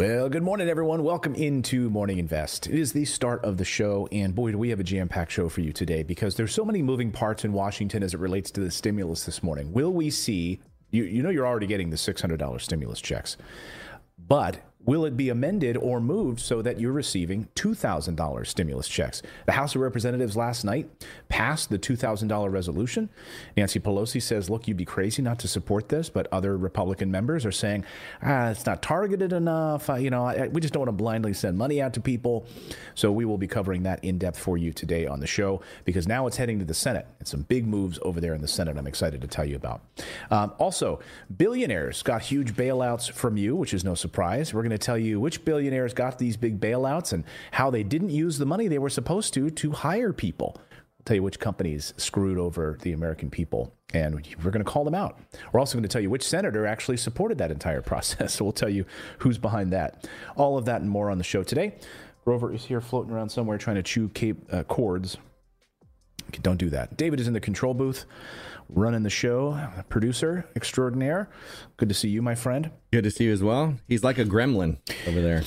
Well, good morning, everyone. Welcome into Morning Invest. It is the start of the show, and boy, do we have a jam-packed show for you today because there's so many moving parts in Washington as it relates to the stimulus this morning. Will we see, you know you're already getting the $600 stimulus checks, but will it be amended or moved so that you're receiving $2,000 stimulus checks? The House of Representatives last night passed the $2,000 resolution. Nancy Pelosi says, look, you'd be crazy not to support this, but other Republican members are saying, it's not targeted enough. We just don't want to blindly send money out to people. So we will be covering that in depth for you today on the show because now it's heading to the Senate and some big moves over there in the Senate I'm excited to tell you about. Also, billionaires got huge bailouts from you, which is no surprise. We're going to tell you which billionaires got these big bailouts and how they didn't use the money they were supposed to hire people. We'll tell you which companies screwed over the American people, and we're going to call them out. We're also going to tell you which senator actually supported that entire process. So we'll tell you who's behind that. All of that and more on the show today. Grover is here floating around somewhere trying to chew cords. Okay, don't do that. David is in the control booth running the show, producer extraordinaire. Good to see you, my friend. Good to see you as well. He's like a gremlin over there.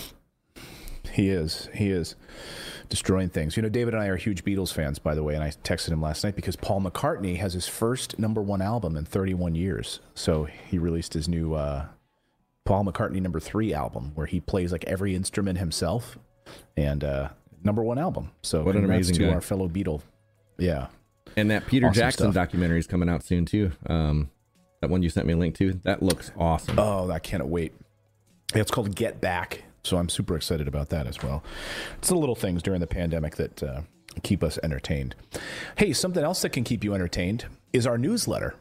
He is destroying things. You know, David and I are huge Beatles fans, by the way, and I texted him last night because Paul McCartney has his first #1 album in 31 years. So he released his new Paul McCartney #3 album where he plays like every instrument himself and #1 album. So what an amazing guy. Our fellow Beatle. Yeah. And that Peter awesome Jackson stuff. documentary is coming out soon, too. That one you sent me a link to. That looks awesome. Oh, I cannot wait. It's called Get Back. So I'm super excited about that as well. It's the little things during the pandemic that keep us entertained. Hey, something else that can keep you entertained is our newsletter.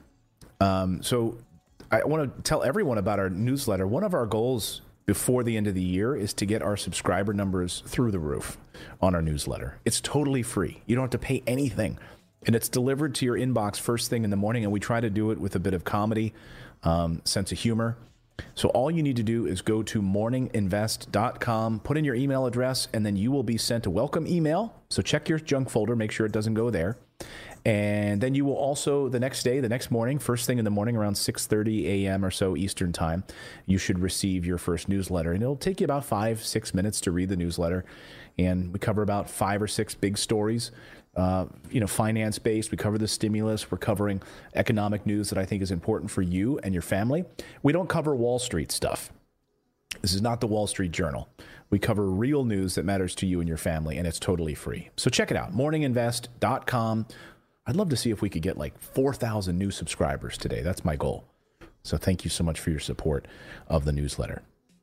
So I want to tell everyone about our newsletter. One of our goals before the end of the year is to get our subscriber numbers through the roof on our newsletter. It's totally free. You don't have to pay anything. And it's delivered to your inbox first thing in the morning, and we try to do it with a bit of comedy, sense of humor. So all you need to do is go to morninginvest.com, put in your email address, and then you will be sent a welcome email. So check your junk folder, make sure it doesn't go there. And then you will also, the next morning, first thing in the morning around 6:30 a.m. or so Eastern time, you should receive your first newsletter. And it'll take you about 5-6 minutes to read the newsletter. And we cover about 5 or 6 big stories. Finance-based. We cover the stimulus. We're covering economic news that I think is important for you and your family. We don't cover Wall Street stuff. This is not the Wall Street Journal. We cover real news that matters to you and your family, and it's totally free. So check it out, morninginvest.com. I'd love to see if we could get like 4,000 new subscribers today. That's my goal. So thank you so much for your support of the newsletter.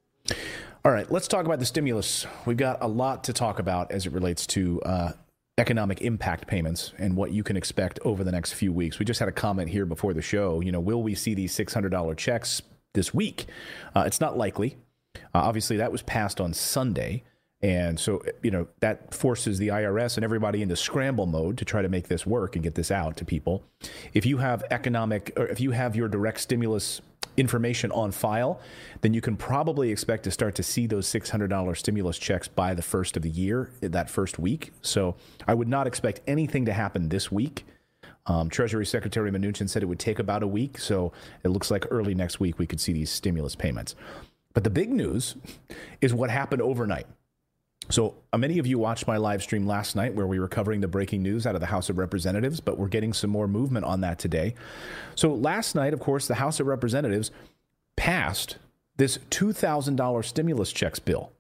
All right, let's talk about the stimulus. We've got a lot to talk about as it relates to economic impact payments and what you can expect over the next few weeks. We just had a comment here before the show. Will we see these $600 checks this week? It's not likely. Obviously, that was passed on Sunday. And so, that forces the IRS and everybody into scramble mode to try to make this work and get this out to people. If you have if you have your direct stimulus information on file, then you can probably expect to start to see those $600 stimulus checks by the first of the year, that first week. So I would not expect anything to happen this week. Treasury Secretary Mnuchin said it would take about a week. So it looks like early next week we could see these stimulus payments. But the big news is what happened overnight. So many of you watched my live stream last night where we were covering the breaking news out of the House of Representatives, but we're getting some more movement on that today. So last night, of course, the House of Representatives passed this $2,000 stimulus checks bill.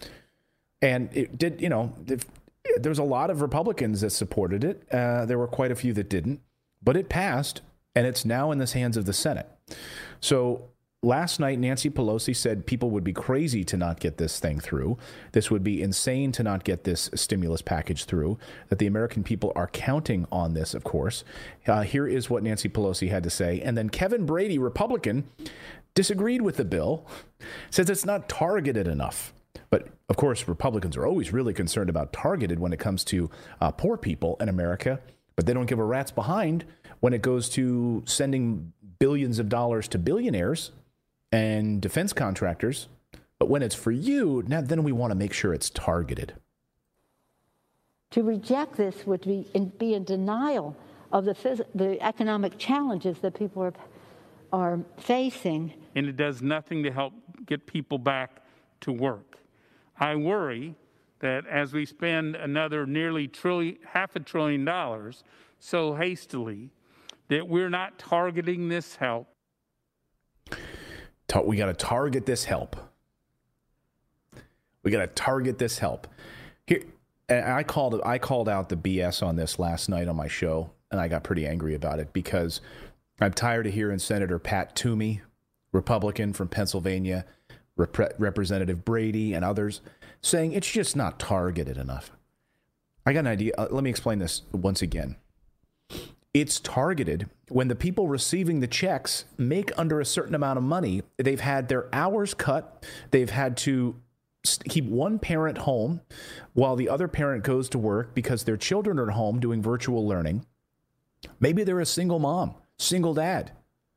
And it did, there was a lot of Republicans that supported it. There were quite a few that didn't, but it passed, and it's now in the hands of the Senate. So last night, Nancy Pelosi said people would be crazy to not get this thing through. This would be insane to not get this stimulus package through, that the American people are counting on this, of course. Here is what Nancy Pelosi had to say. And then Kevin Brady, Republican, disagreed with the bill, says it's not targeted enough. But, of course, Republicans are always really concerned about targeted when it comes to poor people in America, but they don't give a rat's behind when it goes to sending billions of dollars to billionaires and defense contractors. But when it's for you, now then we want to make sure it's targeted. To reject this would be in denial of the economic challenges that people are facing. And it does nothing to help get people back to work. I worry that as we spend another nearly $500 billion so hastily, that we're not targeting this help. We got to target this help. We got to target this help. Here, and I called out the BS on this last night on my show, and I got pretty angry about it because I'm tired of hearing Senator Pat Toomey, Republican from Pennsylvania, Representative Brady, and others saying it's just not targeted enough. I got an idea. Let me explain this once again. It's targeted when the people receiving the checks make under a certain amount of money. They've had their hours cut. They've had to keep one parent home while the other parent goes to work because their children are at home doing virtual learning. Maybe they're a single mom, single dad.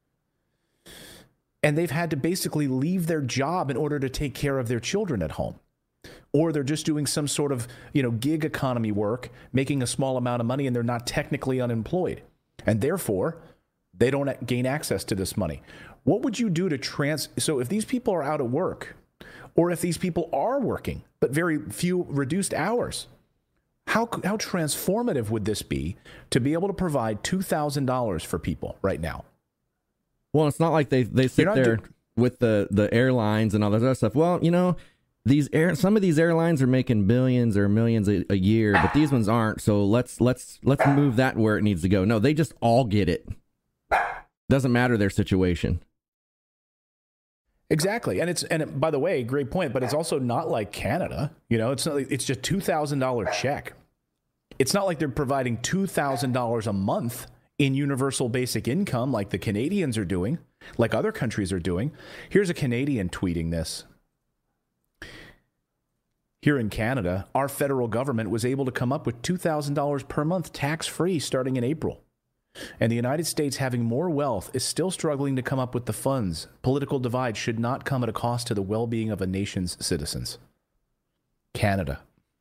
And they've had to basically leave their job in order to take care of their children at home. Or they're just doing some sort of, gig economy work, making a small amount of money, and they're not technically unemployed. And therefore, they don't gain access to this money. What would you do so if these people are out at work, or if these people are working, but very few reduced hours, how transformative would this be to be able to provide $2,000 for people right now? Well, it's not like they sit there with the airlines and all that other stuff. Well, some of these airlines are making billions or millions a year, but these ones aren't. So let's move that where it needs to go. No, they just all get it. Doesn't matter their situation. Exactly. And by the way, great point, but it's also not like Canada. It's just $2,000 check. It's not like they're providing $2,000 a month in universal basic income like the Canadians are doing, like other countries are doing. Here's a Canadian tweeting this. Here in Canada, our federal government was able to come up with $2,000 per month tax-free starting in April. And the United States, having more wealth, is still struggling to come up with the funds. Political divide should not come at a cost to the well-being of a nation's citizens. Canada.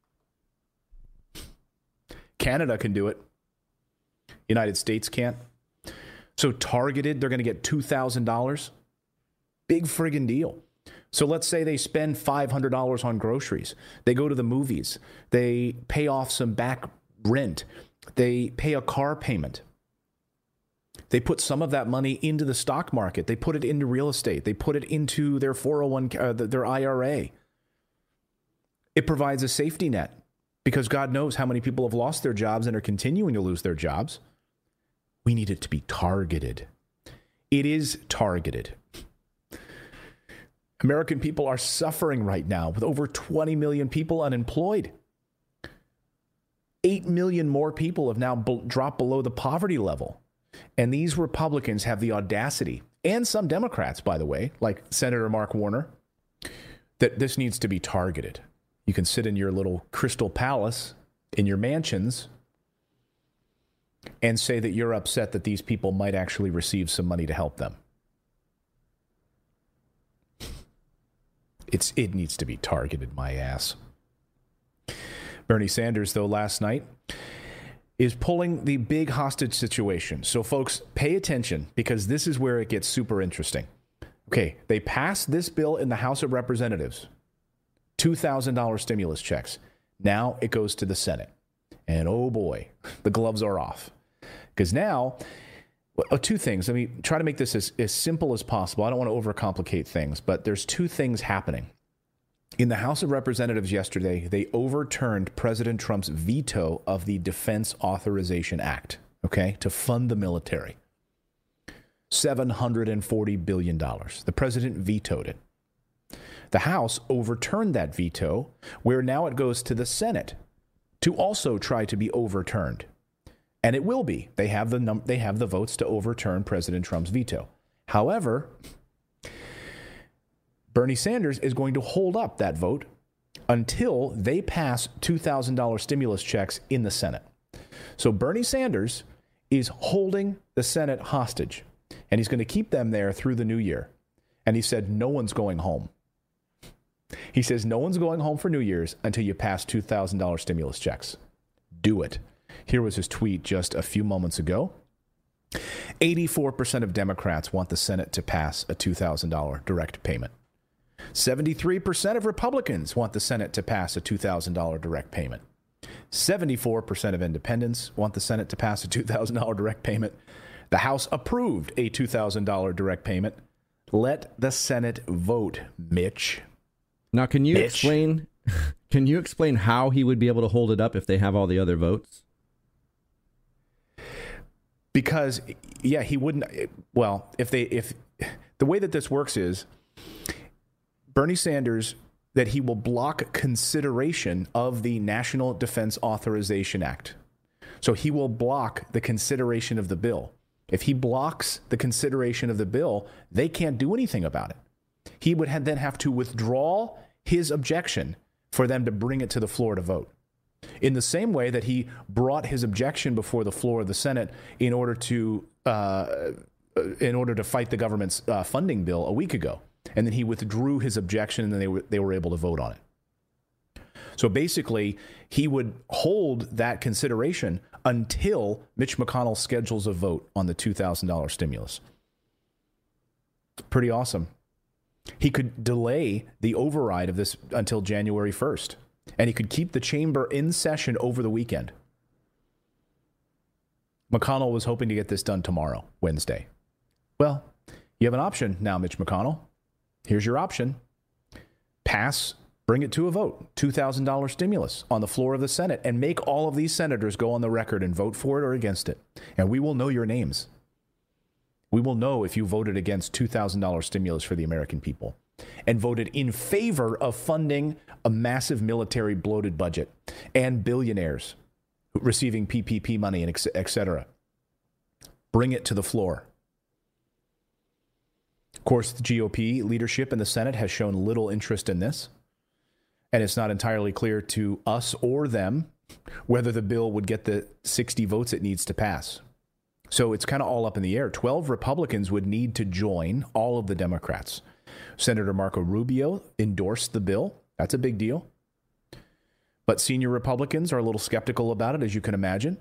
Canada can do it. United States can't. So targeted, they're going to get $2,000. Big friggin' deal. So let's say they spend $500 on groceries. They go to the movies. They pay off some back rent. They pay a car payment. They put some of that money into the stock market. They put it into real estate. They put it into their 401, their IRA. It provides a safety net because God knows how many people have lost their jobs and are continuing to lose their jobs. We need it to be targeted. It is targeted. American people are suffering right now with over 20 million people unemployed. 8 million more people have now dropped below the poverty level. And these Republicans have the audacity, and some Democrats, by the way, like Senator Mark Warner, that this needs to be targeted. You can sit in your little crystal palace, in your mansions, and say that you're upset that these people might actually receive some money to help them. It needs to be targeted, my ass. Bernie Sanders, though, last night is pulling the big hostage situation. So, folks, pay attention because this is where it gets super interesting. Okay, they passed this bill in the House of Representatives, $2,000 stimulus checks. Now it goes to the Senate. And oh boy, the gloves are off. Because now, two things. Let me try to make this as simple as possible. I don't want to overcomplicate things, but there's two things happening. In the House of Representatives yesterday, they overturned President Trump's veto of the Defense Authorization Act, okay, to fund the military. $740 billion. The president vetoed it. The House overturned that veto, where now it goes to the Senate to also try to be overturned. And it will be. They have the votes to overturn President Trump's veto. However, Bernie Sanders is going to hold up that vote until they pass $2,000 stimulus checks in the Senate. So Bernie Sanders is holding the Senate hostage, and he's going to keep them there through the new year. And he said, no one's going home. He says, no one's going home for New Year's until you pass $2,000 stimulus checks. Do it. Here was his tweet just a few moments ago. 84% of Democrats want the Senate to pass a $2,000 direct payment. 73% of Republicans want the Senate to pass a $2,000 direct payment. 74% of independents want the Senate to pass a $2,000 direct payment. The House approved a $2,000 direct payment. Let the Senate vote, Mitch. Now, can you explain how he would be able to hold it up if they have all the other votes? Because, yeah, he wouldn't. Well, if the way that this works is Bernie Sanders, that he will block consideration of the National Defense Authorization Act. So he will block the consideration of the bill. If he blocks the consideration of the bill, they can't do anything about it. He would then have to withdraw his objection for them to bring it to the floor to vote. In the same way that he brought his objection before the floor of the Senate in order to fight the government's funding bill a week ago. And then he withdrew his objection, and then they were able to vote on it. So basically, he would hold that consideration until Mitch McConnell schedules a vote on the $2,000 stimulus. Pretty awesome. He could delay the override of this until January 1st, and he could keep the chamber in session over the weekend. McConnell was hoping to get this done tomorrow, Wednesday. Well, you have an option now, Mitch McConnell. Here's your option. Pass, bring it to a vote, $2,000 stimulus on the floor of the Senate, and make all of these senators go on the record and vote for it or against it. And we will know your names. We will know if you voted against $2,000 stimulus for the American people and voted in favor of funding a massive military bloated budget and billionaires receiving PPP money, and et cetera. Bring it to the floor. Of course, the GOP leadership in the Senate has shown little interest in this, and it's not entirely clear to us or them whether the bill would get the 60 votes it needs to pass. So it's kind of all up in the air. 12 Republicans would need to join all of the Democrats. Senator Marco Rubio endorsed the bill. That's a big deal. But senior Republicans are a little skeptical about it, as you can imagine.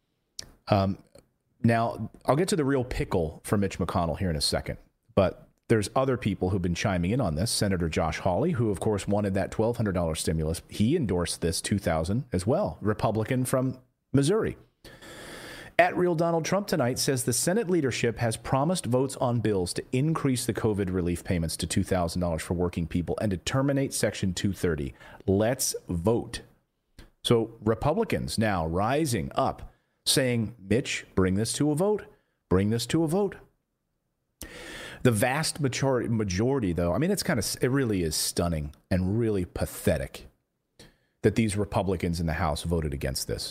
Now, I'll get to the real pickle for Mitch McConnell here in a second, but there's other people who've been chiming in on this. Senator Josh Hawley, who, of course, wanted that $1,200 stimulus. He endorsed this $2,000 as well. Republican from Missouri. At Real Donald Trump tonight says the Senate leadership has promised votes on bills to increase the COVID relief payments to $2,000 for working people and to terminate Section 230. Let's vote. So Republicans now rising up saying, Mitch, bring this to a vote. Bring this to a vote. The vast majority, though, I mean, it really is stunning and really pathetic that these Republicans in the House voted against this.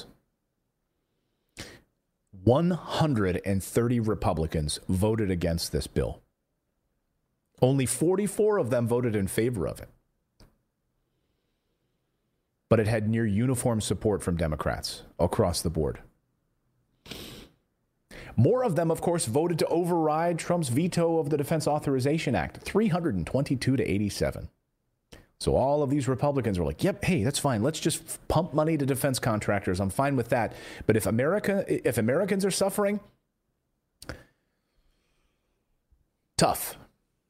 130 Republicans voted against this bill. Only 44 of them voted in favor of it. But it had near uniform support from Democrats across the board. More of them, of course, voted to override Trump's veto of the Defense Authorization Act, 322 to 87. So all of these Republicans were like, yep, hey, that's fine. Let's just pump money to defense contractors. I'm fine with that. But if Americans are suffering, tough.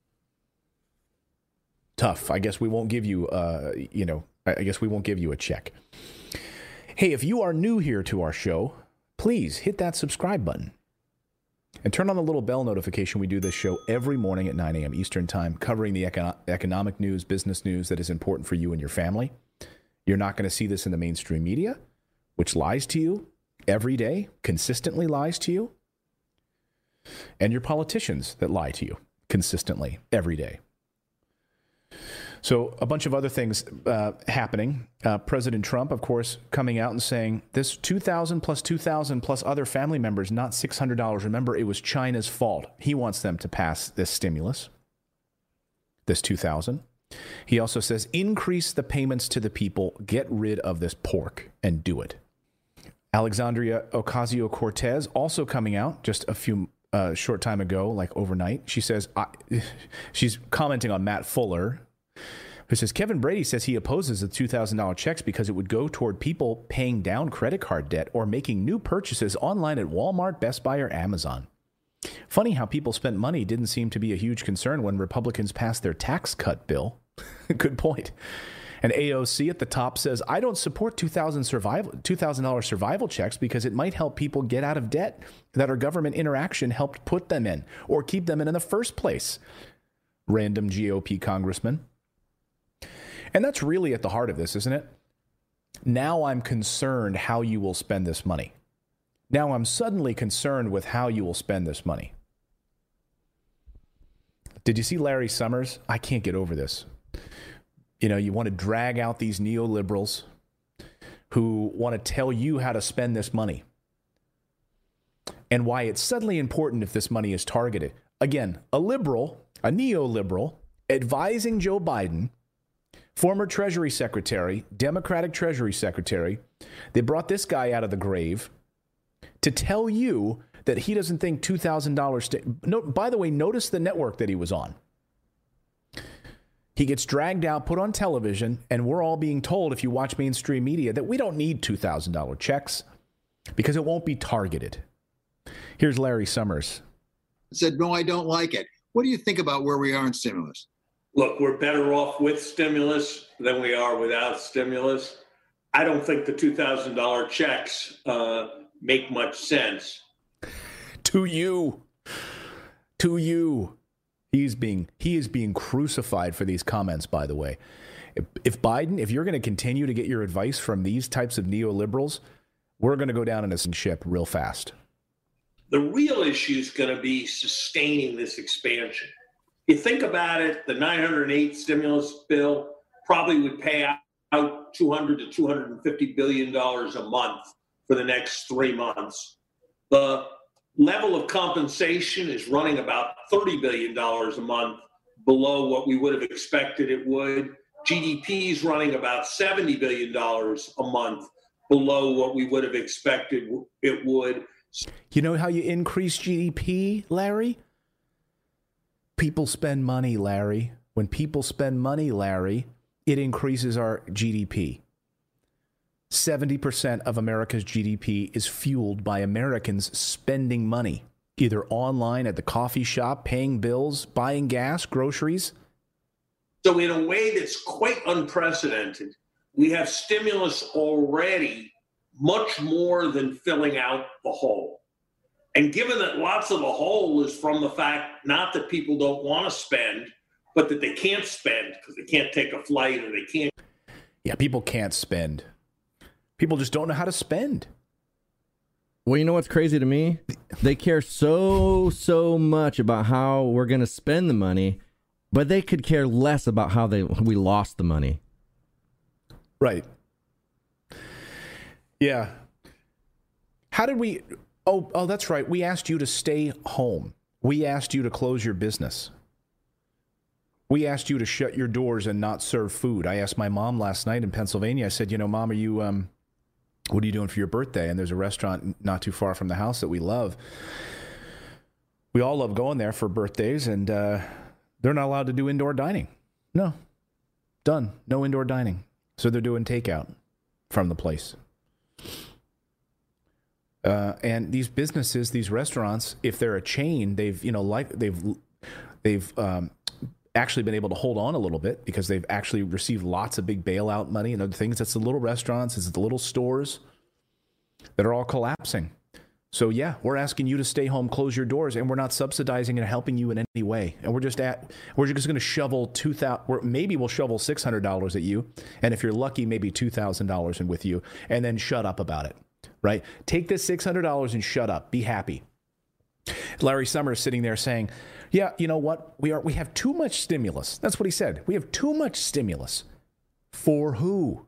I guess we won't give you, I guess we won't give you a check. Hey, if you are new here to our show, please hit that subscribe button. And turn on the little bell notification. We do this show every morning at 9 a.m. Eastern Time, covering the economic news, business news that is important for you and your family. You're not going to see this in the mainstream media, which lies to you every day, consistently lies to you, and your politicians that lie to you consistently every day. So a bunch of other things happening. President Trump, of course, coming out and saying this $2,000 plus $2,000 plus other family members, not $600. Remember, it was China's fault. He wants them to pass this stimulus, this $2,000. He also says increase the payments to the people, get rid of this pork, and do it. Alexandria Ocasio-Cortez also coming out just a few short time ago, like overnight. She says she's commenting on Matt Fuller, who says Kevin Brady says he opposes the $2,000 checks because it would go toward people paying down credit card debt or making new purchases online at Walmart, Best Buy, or Amazon. Funny how people spent money didn't seem to be a huge concern when Republicans passed their tax cut bill. Good point. And AOC at the top says, I don't support $2,000 survival checks because it might help people get out of debt that our government interaction helped put them in or keep them in the first place. Random GOP congressman. And that's really at the heart of this, isn't it? Now I'm concerned how you will spend this money. Now I'm suddenly concerned with how you will spend this money. Did you see Larry Summers? I can't get over this. You know, you want to drag out these neoliberals who want to tell you how to spend this money and why it's suddenly important if this money is targeted. Again, a liberal, a neoliberal, advising Joe Biden, former Treasury Secretary, Democratic Treasury Secretary, they brought this guy out of the grave to tell you that he doesn't think $2,000. No, by the way, notice the network that he was on. He gets dragged out, put on television, and we're all being told, if you watch mainstream media, that we don't need $2,000 checks because it won't be targeted. Here's Larry Summers. Said, no, I don't like it. What do you think about where we are in stimulus? Look, we're better off with stimulus than we are without stimulus. I don't think the $2,000 checks make much sense. To you. He is being crucified for these comments, by the way. If Biden, if you're going to continue to get your advice from these types of neoliberals, we're going to go down in a ship real fast. The real issue is going to be sustaining this expansion. You think about it, the 908 stimulus bill probably would pay out $200 to $250 billion a month for the next 3 months. The level of compensation is running about $30 billion a month below what we would have expected it would. GDP is running about $70 billion a month below what we would have expected it would. You know how you increase GDP, Larry? People spend money, Larry. When people spend money, Larry, it increases our GDP. 70% of America's GDP is fueled by Americans spending money, either online at the coffee shop, paying bills, buying gas, groceries. So in a way that's quite unprecedented, we have stimulus already much more than filling out the hole. And given that lots of the hole is from the fact not that people don't want to spend, but that they can't spend because they can't take a flight or they can't. Yeah, people can't spend. People just don't know how to spend. Well, you know what's crazy to me? They care so much about how we're going to spend the money, but they could care less about how we lost the money. Right. Yeah. How did we... Oh, that's right. We asked you to stay home. We asked you to close your business. We asked you to shut your doors and not serve food. I asked my mom last night in Pennsylvania. I said, Mom, are you, what are you doing for your birthday? And there's a restaurant not too far from the house that we love. We all love going there for birthdays, and they're not allowed to do indoor dining. No. Done. No indoor dining. So they're doing takeout from the place. And these businesses, these restaurants, if they're a chain, they've actually been able to hold on a little bit because they've actually received lots of big bailout money and other things. That's the little restaurants, it's the little stores that are all collapsing. So yeah, we're asking you to stay home, close your doors, and we're not subsidizing and helping you in any way. And we're just going to shovel maybe we'll shovel $600 at you, and if you're lucky, maybe $2,000 in with you, and then shut up about it. Right? Take this $600 and shut up. Be happy. Larry Summers sitting there saying, yeah, you know what? We have too much stimulus. That's what he said. We have too much stimulus. For who?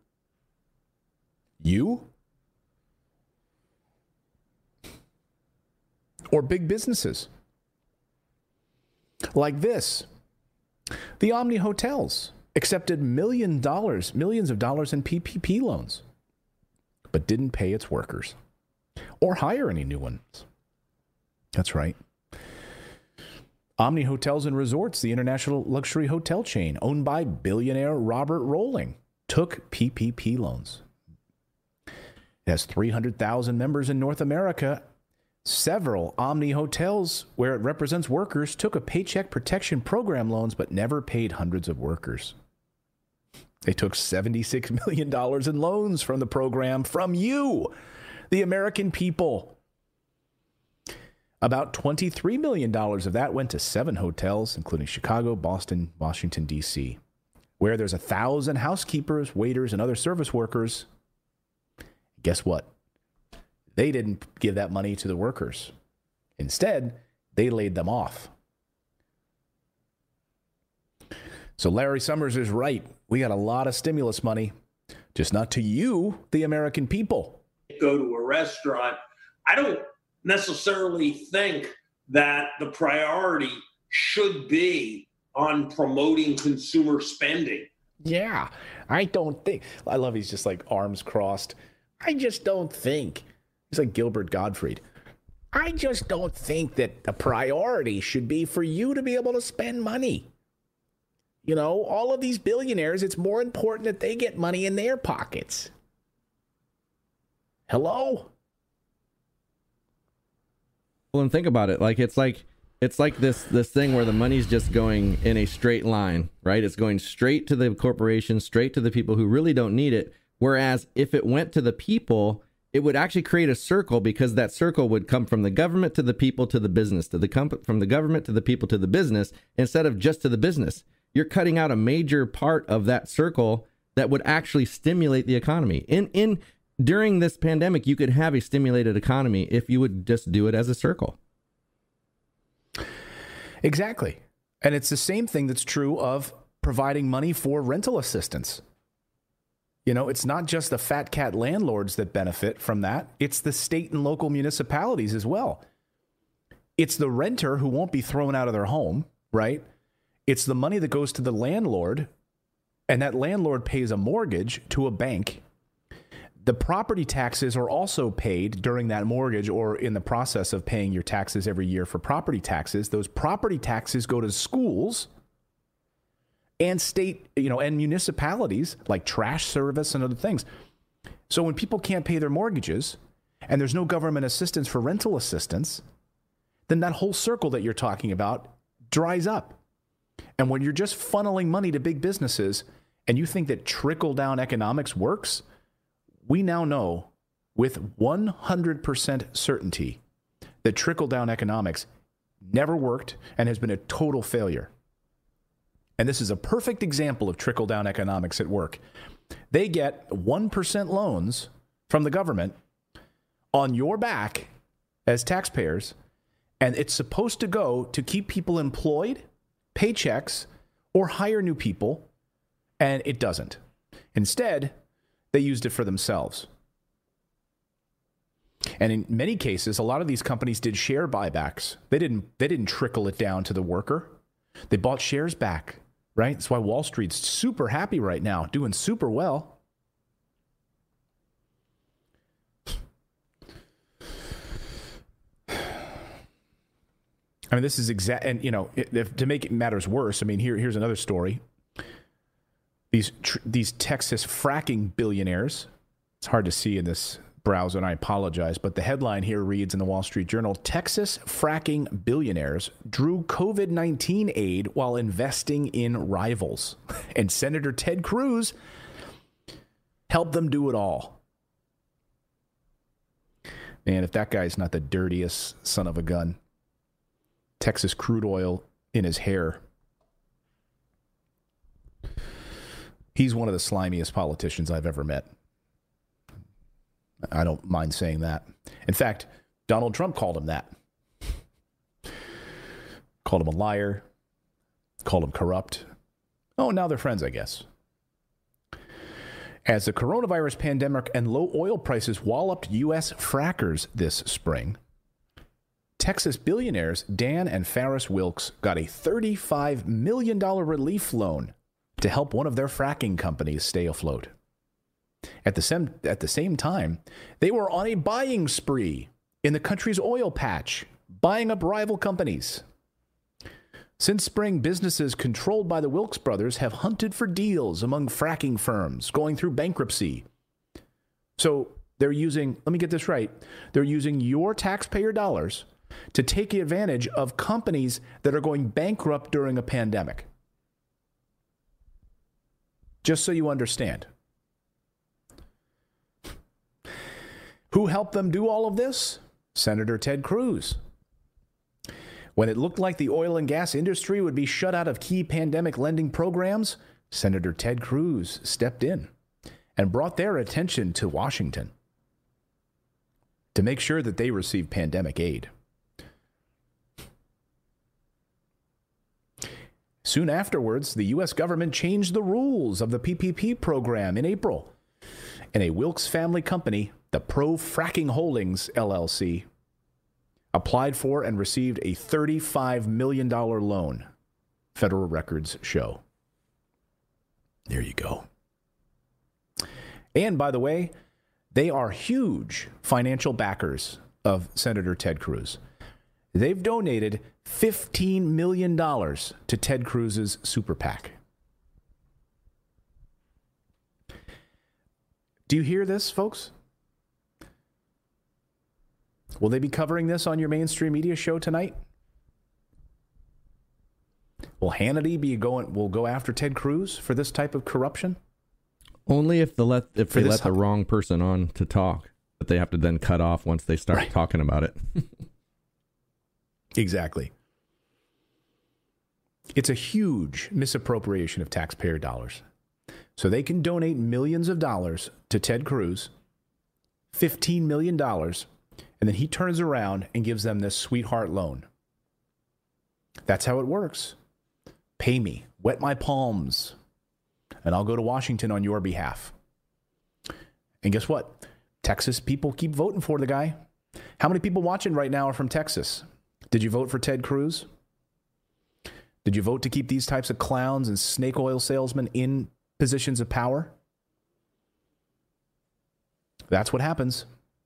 You? Or big businesses? Like this. The Omni Hotels accepted millions of dollars in PPP loans, but didn't pay its workers or hire any new ones. That's right. Omni Hotels and Resorts, the international luxury hotel chain owned by billionaire Robert Rowling, took PPP loans. It has 300,000 members in North America. Several Omni Hotels, where it represents workers, took a Paycheck Protection Program loans but never paid hundreds of workers. They took $76 million in loans from the program from you, the American people. About $23 million of that went to 7 hotels, including Chicago, Boston, Washington, D.C., where there's 1,000 housekeepers, waiters, and other service workers. Guess what? They didn't give that money to the workers. Instead, they laid them off. So Larry Summers is right. We got a lot of stimulus money, just not to you, the American people. Go to a restaurant. I don't necessarily think that the priority should be on promoting consumer spending. Yeah, I don't think. I love he's just like arms crossed. I just don't think. He's like Gilbert Gottfried. I just don't think that the priority should be for you to be able to spend money. You know, all of these billionaires, it's more important that they get money in their pockets. Hello? Well, and think about it. It's like this thing where the money's just going in a straight line, right? It's going straight to the corporations, straight to the people who really don't need it. Whereas if it went to the people, it would actually create a circle, because that circle would come from the government to the people to the business, from the government to the people to the business, instead of just to the business. You're cutting out a major part of that circle that would actually stimulate the economy. During this pandemic, you could have a stimulated economy if you would just do it as a circle. Exactly. And it's the same thing that's true of providing money for rental assistance. You know, it's not just the fat cat landlords that benefit from that. It's the state and local municipalities as well. It's the renter who won't be thrown out of their home, right? It's the money that goes to the landlord, and that landlord pays a mortgage to a bank. The property taxes are also paid during that mortgage, or in the process of paying your taxes every year for property taxes. Those property taxes go to schools and state, and municipalities like trash service and other things. So when people can't pay their mortgages and there's no government assistance for rental assistance, then that whole circle that you're talking about dries up. And when you're just funneling money to big businesses and you think that trickle-down economics works, we now know with 100% certainty that trickle-down economics never worked and has been a total failure. And this is a perfect example of trickle-down economics at work. They get 1% loans from the government on your back as taxpayers, and it's supposed to go to keep people employed, pay checks, or hire new people, and it doesn't. Instead, they used it for themselves. And in many cases, a lot of these companies did share buybacks. They didn't trickle it down to the worker. They bought shares back, right? That's why Wall Street's super happy right now, doing super well. I mean, this is exact, and to make matters worse, I mean, here's another story. These Texas fracking billionaires. It's hard to see in this browser, and I apologize, but the headline here reads in the Wall Street Journal: Texas fracking billionaires drew COVID-19 aid while investing in rivals, and Senator Ted Cruz helped them do it all. Man, if that guy's not the dirtiest son of a gun. Texas crude oil in his hair. He's one of the slimiest politicians I've ever met. I don't mind saying that. In fact, Donald Trump called him that. Called him a liar. Called him corrupt. Oh, now they're friends, I guess. As the coronavirus pandemic and low oil prices walloped U.S. frackers this spring, Texas billionaires Dan and Farris Wilks got a $35 million relief loan to help one of their fracking companies stay afloat. At the same time, they were on a buying spree in the country's oil patch, buying up rival companies. Since spring, businesses controlled by the Wilks brothers have hunted for deals among fracking firms going through bankruptcy. So they're using, let me get this right, they're using your taxpayer dollars to take advantage of companies that are going bankrupt during a pandemic. Just so you understand. Who helped them do all of this? Senator Ted Cruz. When it looked like the oil and gas industry would be shut out of key pandemic lending programs, Senator Ted Cruz stepped in and brought their attention to Washington to make sure that they receive pandemic aid. Soon afterwards, the U.S. government changed the rules of the PPP program in April, and a Wilkes family company, the Pro Fracking Holdings, LLC, applied for and received a $35 million loan, federal records show. There you go. And by the way, they are huge financial backers of Senator Ted Cruz. They've donated $15 million to Ted Cruz's super PAC. Do you hear this, folks? Will they be covering this on your mainstream media show tonight? Will Hannity will go after Ted Cruz for this type of corruption? Only if they let the wrong person on to talk, but they have to then cut off once they start talking about it. Exactly. It's a huge misappropriation of taxpayer dollars. So they can donate millions of dollars to Ted Cruz, $15 million, and then he turns around and gives them this sweetheart loan. That's how it works. Pay me, wet my palms, and I'll go to Washington on your behalf. And guess what? Texas people keep voting for the guy. How many people watching right now are from Texas? Did you vote for Ted Cruz? Did you vote to keep these types of clowns and snake oil salesmen in positions of power? That's what happens.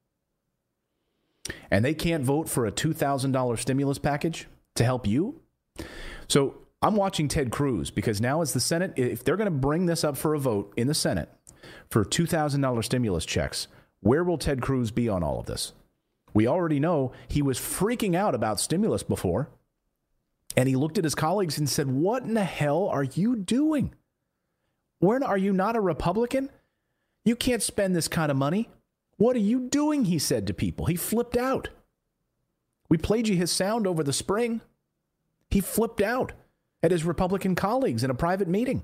And they can't vote for a $2,000 stimulus package to help you? So I'm watching Ted Cruz because now as the Senate, if they're going to bring this up for a vote in the Senate for $2,000 stimulus checks, where will Ted Cruz be on all of this? We already know he was freaking out about stimulus before, and he looked at his colleagues and said, what in the hell are you doing? Are you not a Republican? You can't spend this kind of money. What are you doing? He said to people. He flipped out. We played you his sound over the spring. He flipped out at his Republican colleagues in a private meeting.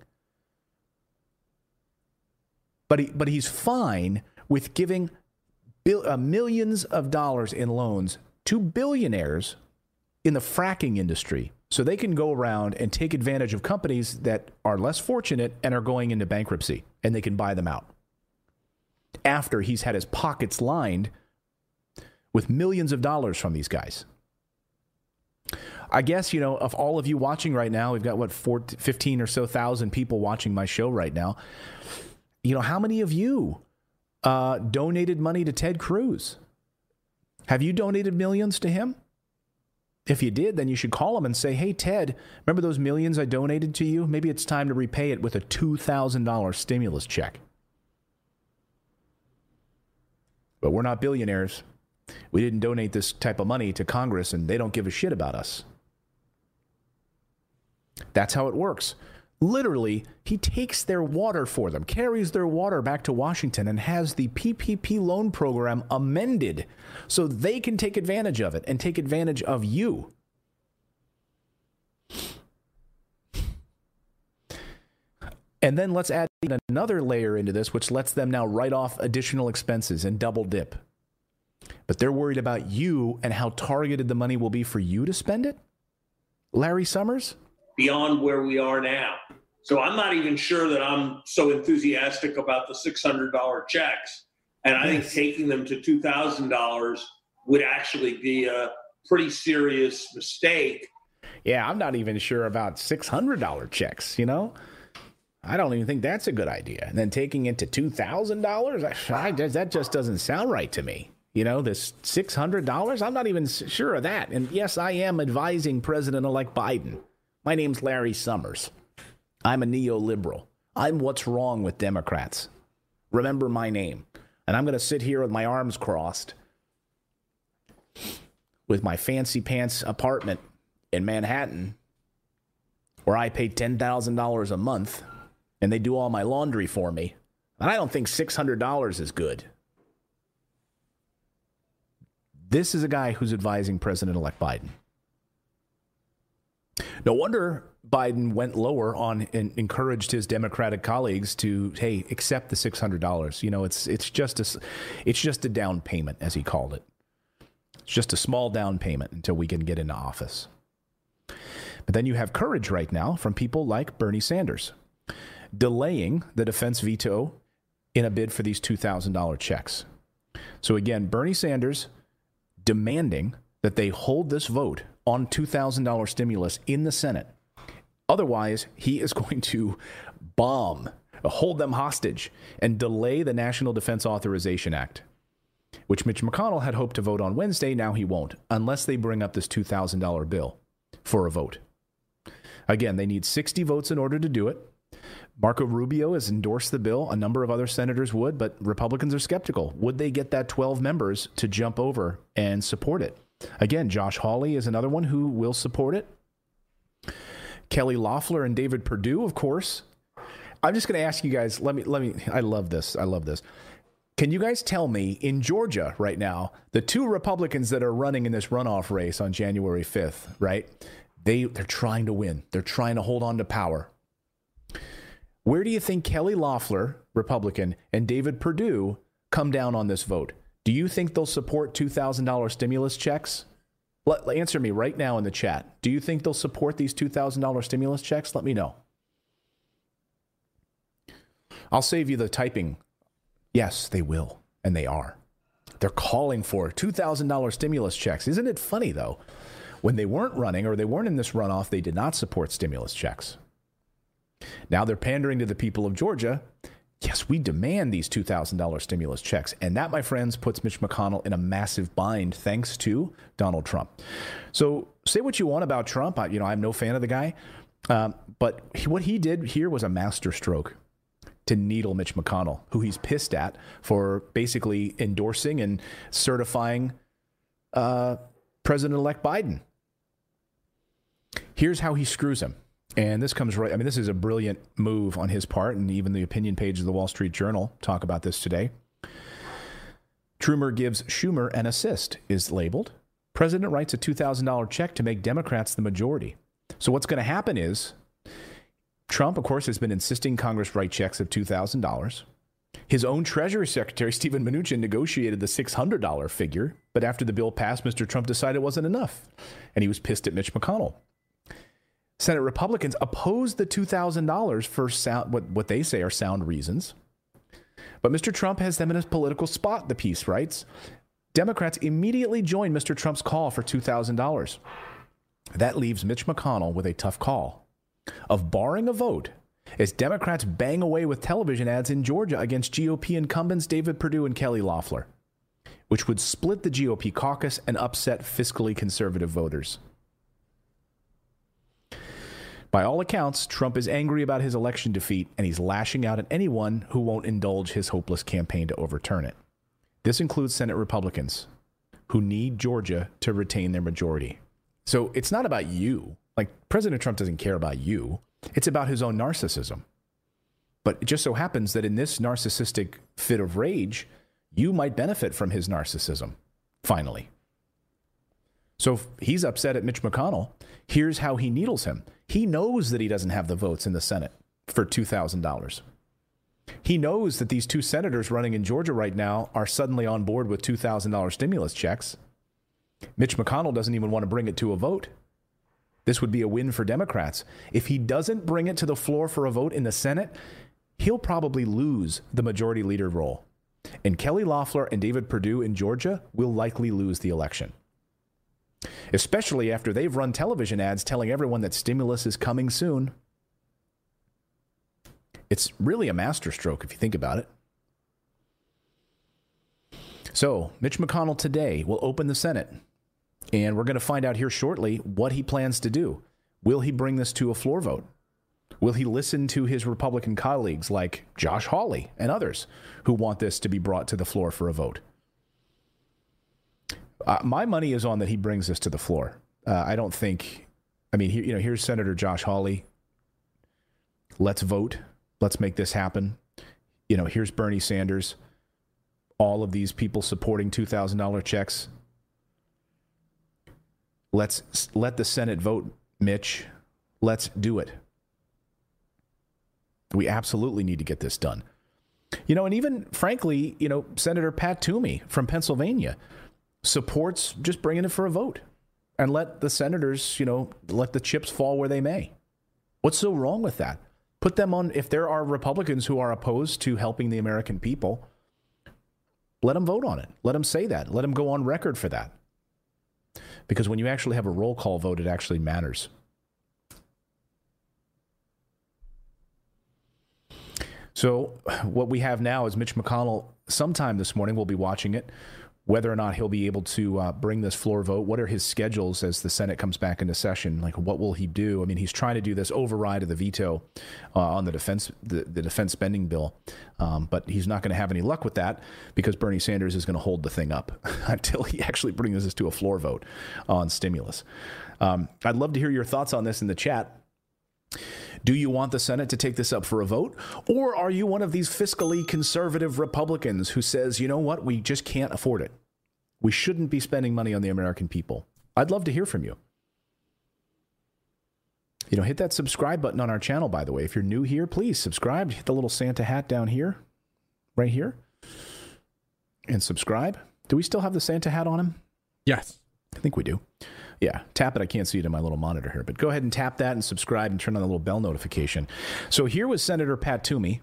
But he's fine with giving millions of dollars in loans to billionaires in the fracking industry so they can go around and take advantage of companies that are less fortunate and are going into bankruptcy, and they can buy them out after he's had his pockets lined with millions of dollars from these guys. I guess, of all of you watching right now, we've got 15 or so thousand people watching my show right now. How many of you donated money to Ted Cruz? Have you donated millions to him? If you did, then you should call him and say, hey, Ted, remember those millions I donated to you? Maybe it's time to repay it with a $2,000 stimulus check. But we're not billionaires. We didn't donate this type of money to Congress, and they don't give a shit about us. That's how it works. Literally, he takes their water for them, carries their water back to Washington, and has the PPP loan program amended so they can take advantage of it and take advantage of you. And then let's add another layer into this, which lets them now write off additional expenses and double dip. But they're worried about you and how targeted the money will be for you to spend it? Larry Summers? Beyond where we are now. So I'm not even sure that I'm so enthusiastic about the $600 checks. And I think taking them to $2,000 would actually be a pretty serious mistake. Yeah, I'm not even sure about $600 checks, I don't even think that's a good idea. And then taking it to $2,000, that just doesn't sound right to me. This $600, I'm not even sure of that. And yes, I am advising President-elect Biden. My name's Larry Summers. I'm a neoliberal. I'm what's wrong with Democrats. Remember my name. And I'm going to sit here with my arms crossed with my fancy pants apartment in Manhattan where I pay $10,000 a month and they do all my laundry for me. And I don't think $600 is good. This is a guy who's advising President-elect Biden. No wonder Biden went lower on and encouraged his Democratic colleagues to, hey, accept the $600. You know, it's just a down payment, as he called it. It's just a small down payment until we can get into office. But then you have courage right now from people like Bernie Sanders, delaying the defense veto in a bid for these $2,000 checks. So again, Bernie Sanders demanding that they hold this vote on $2,000 stimulus in the Senate. Otherwise, he is going to hold them hostage, and delay the National Defense Authorization Act, which Mitch McConnell had hoped to vote on Wednesday. Now he won't, unless they bring up this $2,000 bill for a vote. Again, they need 60 votes in order to do it. Marco Rubio has endorsed the bill. A number of other senators would, but Republicans are skeptical. Would they get that 12 members to jump over and support it? Again, Josh Hawley is another one who will support it. Kelly Loeffler and David Perdue, of course. I'm just going to ask you guys, let me, I love this. Can you guys tell me, in Georgia right now, the two Republicans that are running in this runoff race on January 5th, right? They're trying to win. They're trying to hold on to power. Where do you think Kelly Loeffler, Republican, and David Perdue come down on this vote? Do you think they'll support $2,000 stimulus checks? Answer me right now in the chat. Do you think they'll support these $2,000 stimulus checks? Let me know. I'll save you the typing. Yes, they will, and they are. They're calling for $2,000 stimulus checks. Isn't it funny, though? When they weren't running or they weren't in this runoff, they did not support stimulus checks. Now they're pandering to the people of Georgia. Yes, we demand these $2,000 stimulus checks. And that, my friends, puts Mitch McConnell in a massive bind thanks to Donald Trump. So say what you want about Trump. I'm no fan of the guy. But what he did here was a masterstroke to needle Mitch McConnell, who he's pissed at for basically endorsing and certifying President-elect Biden. Here's how he screws him. And this comes right, this is a brilliant move on his part, and even the opinion page of the Wall Street Journal talk about this today. Trumer gives Schumer an assist is labeled. President writes a $2,000 check to make Democrats the majority. So what's going to happen is Trump, of course, has been insisting Congress write checks of $2,000. His own Treasury Secretary, Steven Mnuchin, negotiated the $600 figure, but after the bill passed, Mr. Trump decided it wasn't enough, and he was pissed at Mitch McConnell. Senate Republicans opposed the $2,000 for what they say are sound reasons. But Mr. Trump has them in his political spot, the piece writes. Democrats immediately joined Mr. Trump's call for $2,000. That leaves Mitch McConnell with a tough call of barring a vote as Democrats bang away with television ads in Georgia against GOP incumbents David Perdue and Kelly Loeffler, which would split the GOP caucus and upset fiscally conservative voters. By all accounts, Trump is angry about his election defeat, and he's lashing out at anyone who won't indulge his hopeless campaign to overturn it. This includes Senate Republicans, who need Georgia to retain their majority. So it's not about you. Like, President Trump doesn't care about you. It's about his own narcissism. But it just so happens that in this narcissistic fit of rage, you might benefit from his narcissism, finally. So if he's upset at Mitch McConnell, here's how he needles him. He knows that he doesn't have the votes in the Senate for $2,000. He knows that these two senators running in Georgia right now are suddenly on board with $2,000 stimulus checks. Mitch McConnell doesn't even want to bring it to a vote. This would be a win for Democrats. If he doesn't bring it to the floor for a vote in the Senate, he'll probably lose the majority leader role. And Kelly Loeffler and David Perdue in Georgia will likely lose the election, especially after they've run television ads telling everyone that stimulus is coming soon. It's really a masterstroke if you think about it. So Mitch McConnell today will open the Senate, and we're going to find out here shortly what he plans to do. Will he bring this to a floor vote? Will he listen to his Republican colleagues like Josh Hawley and others who want this to be brought to the floor for a vote? My money is on that he brings this to the floor. I don't think, here's Senator Josh Hawley. Let's vote. Let's make this happen. You know, here's Bernie Sanders. All of these people supporting $2,000 checks. Let's let the Senate vote, Mitch. Let's do it. We absolutely need to get this done. You know, and even, frankly, you know, Senator Pat Toomey from Pennsylvania supports just bringing it for a vote and let the senators, you know, let the chips fall where they may. What's so wrong with that? Put them on, if there are Republicans who are opposed to helping the American people, let them vote on it. Let them say that. Let them go on record for that. Because when you actually have a roll call vote, it actually matters. So what we have now is Mitch McConnell, sometime this morning, we'll be watching it, whether or not he'll be able to bring this floor vote. What are his schedules as the Senate comes back into session? Like, what will he do? I mean, he's trying to do this override of the veto on the defense spending bill, but he's not going to have any luck with that because Bernie Sanders is going to hold the thing up until he actually brings this to a floor vote on stimulus. I'd love to hear your thoughts on this in the chat. Do you want the Senate to take this up for a vote? Or are you one of these fiscally conservative Republicans who says, you know what, we just can't afford it. We shouldn't be spending money on the American people. I'd love to hear from you. You know, hit that subscribe button on our channel, by the way. If you're new here, please subscribe. Hit the little Santa hat down here, right here, and subscribe. Do we still have the Santa hat on him? Yes. I think we do. Yeah, tap it. I can't see it in my little monitor here, but go ahead and tap that and subscribe and turn on the little bell notification. So here was Senator Pat Toomey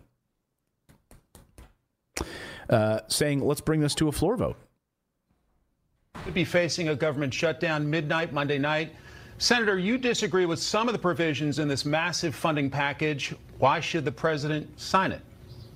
saying, let's bring this to a floor vote. Could be facing a government shutdown midnight Monday night. Senator, you disagree with some of the provisions in this massive funding package. Why should the president sign it?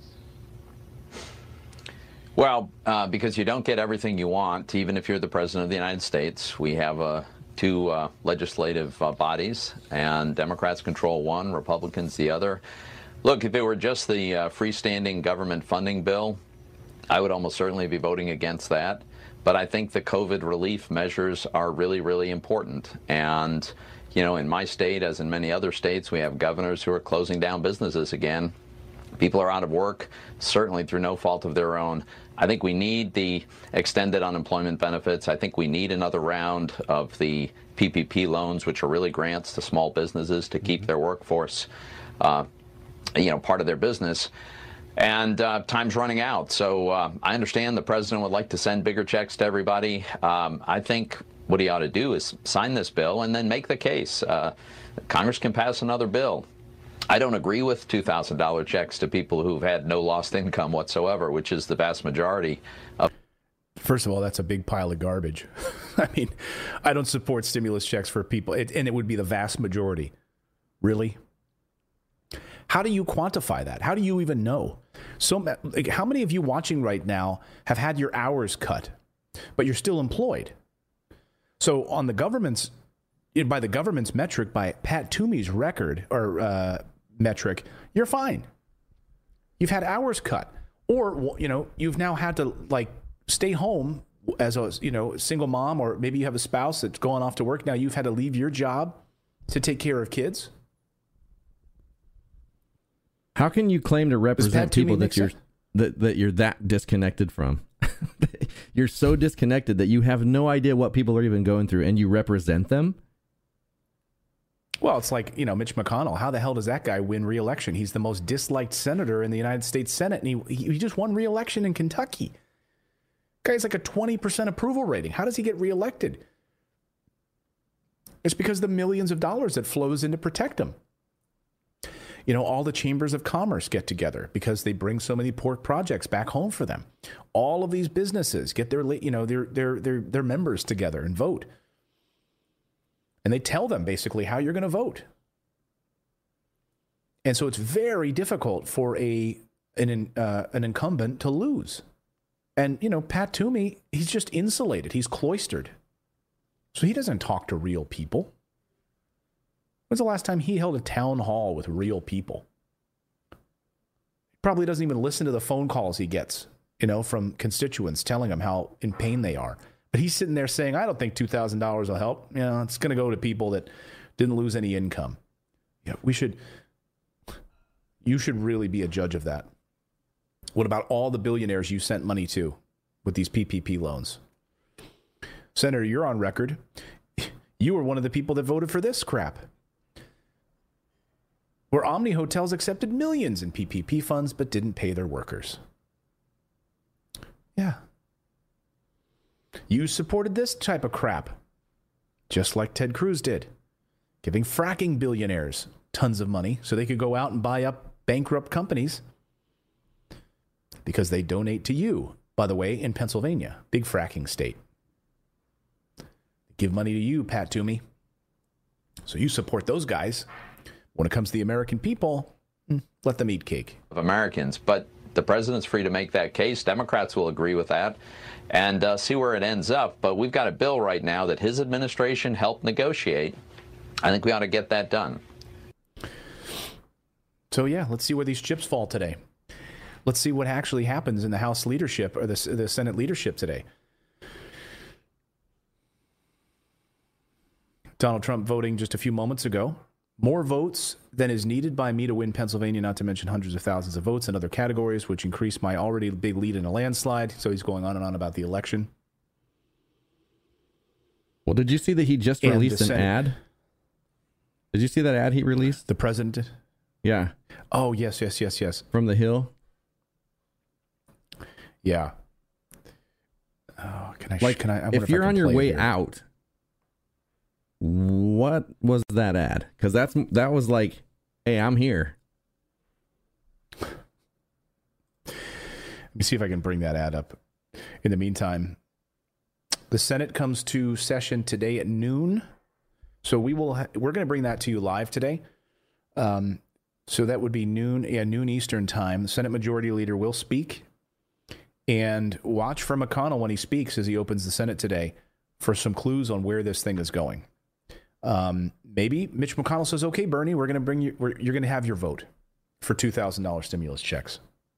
Well, because you don't get everything you want, even if you're the president of the United States. We have two legislative bodies, and Democrats control one, Republicans the other. Look, if it were just the freestanding government funding bill, I would almost certainly be voting against that. But I think the COVID relief measures are really, really important. And, you know, in my state, as in many other states, we have governors who are closing down businesses again. People are out of work, certainly through no fault of their own. I think we need the extended unemployment benefits. I think we need another round of the PPP loans, which are really grants to small businesses to keep their workforce, part of their business. And time's running out. So I understand the president would like to send bigger checks to everybody. I think what he ought to do is sign this bill and then make the case. Congress can pass another bill. I don't agree with $2,000 checks to people who've had no lost income whatsoever, which is the vast majority of. First of all, that's a big pile of garbage. I mean, I don't support stimulus checks for people, and it would be the vast majority. Really? How do you quantify that? How do you even know? So, how many of you watching right now have had your hours cut, but you're still employed? So, on the government's, by the government's metric, by Pat Toomey's record or metric, you're fine. You've had hours cut, or you've now had to stay home as a single mom, or maybe you have a spouse that's going off to work. Now you've had to leave your job to take care of kids. How can you claim to represent people that you're that disconnected from? You're so disconnected that you have no idea what people are even going through, and you represent them? Well, it's like, Mitch McConnell. How the hell does that guy win re-election? He's the most disliked senator in the United States Senate, and he just won re-election in Kentucky. Guy's like a 20% approval rating. How does he get reelected? It's because of the millions of dollars that flows in to protect him. All the chambers of commerce get together because they bring so many pork projects back home for them. All of these businesses get their members together and vote. And they tell them basically how you're going to vote. And so it's very difficult for an incumbent to lose. And, Pat Toomey, he's just insulated. He's cloistered. So he doesn't talk to real people. When's the last time he held a town hall with real people? He probably doesn't even listen to the phone calls he gets, from constituents telling him how in pain they are. But he's sitting there saying, I don't think $2,000 will help. It's going to go to people that didn't lose any income. We should. You should really be a judge of that. What about all the billionaires you sent money to with these PPP loans? Senator, you're on record. You were one of the people that voted for this crap, where Omni Hotels accepted millions in PPP funds but didn't pay their workers. Yeah. You supported this type of crap, just like Ted Cruz did, giving fracking billionaires tons of money so they could go out and buy up bankrupt companies because they donate to you, by the way, in Pennsylvania, big fracking state. Give money to you, Pat Toomey. So you support those guys. When it comes to the American people, let them eat cake. Of Americans, but the president's free to make that case. Democrats will agree with that and see where it ends up. But we've got a bill right now that his administration helped negotiate. I think we ought to get that done. So, yeah, let's see where these chips fall today. Let's see what actually happens in the House leadership or the Senate leadership today. Donald Trump voting just a few moments ago. More votes than is needed by me to win Pennsylvania, not to mention hundreds of thousands of votes in other categories, which increase my already big lead in a landslide. So he's going on and on about the election. Well, did you see that he just released an ad? Did you see that ad he released? The president? Yeah. Oh, yes. From the Hill? Yeah. Oh, can I if you're on your way out, what was that ad? Because that was like, hey, I'm here. Let me see if I can bring that ad up. In the meantime, the Senate comes to session today at noon. So we're going to bring that to you live today. So that would be noon Eastern time. The Senate Majority Leader will speak. And watch for McConnell when he speaks as he opens the Senate today for some clues on where this thing is going. Maybe Mitch McConnell says, okay, Bernie, we're going to bring you, you're going to have your vote for $2,000 stimulus checks.